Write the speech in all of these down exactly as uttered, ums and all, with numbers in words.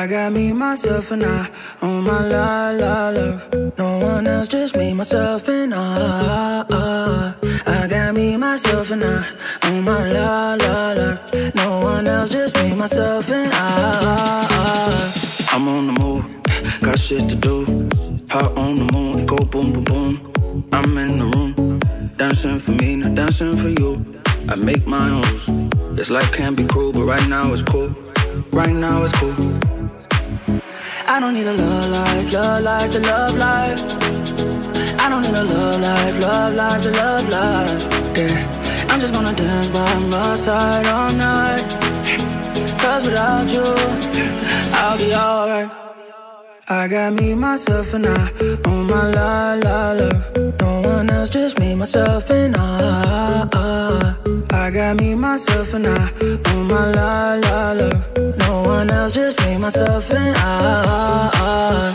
got me, myself, and I. On my la la love. No one else, just me, myself, and I. I got me, myself, and I. On my la la love. No one else, just me, myself, and I. I'm on the move, got shit to do. Hot on the moon, it go boom, boom, boom. I'm in the room, dancing for me, not dancing for you. I make my own rules. This life can be cruel, but right now it's cool. Right now it's cool. I don't need a love life, love life to love life. I don't need a love life, love life to love life. Yeah, I'm just gonna dance by my side all night. Cause without you, I'll be alright. I got me, myself, and I. On my la la love. No one else, just me, myself, and I. I got me, myself, and I. On my la la love. No one else, just me, myself, and I.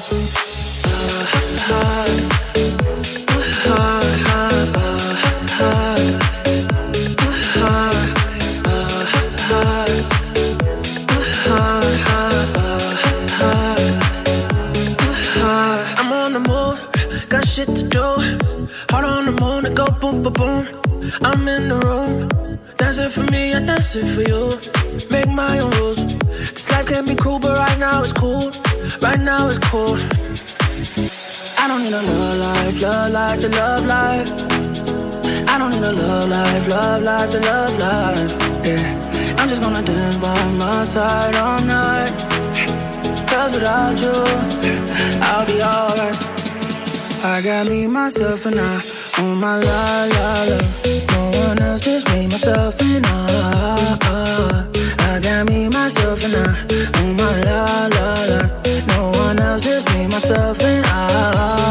I'm on the move, got shit to do. Heart on the moon, it go boom, boom, boom. I'm in the room, dancing for me, I dance it for you. Make my own rules. This life can be cruel, but right now it's cool. Right now it's cool. I don't need a love life, love life to love life. I don't need a love life, love life to love life. Yeah, I'm just gonna dance by my side all night. Cause without you, I'll be alright. I got me, myself, and I. On my la la la. No one else, just me, myself, and I. I got me, myself, and I. On my la la la. No one else, just me, myself, and I.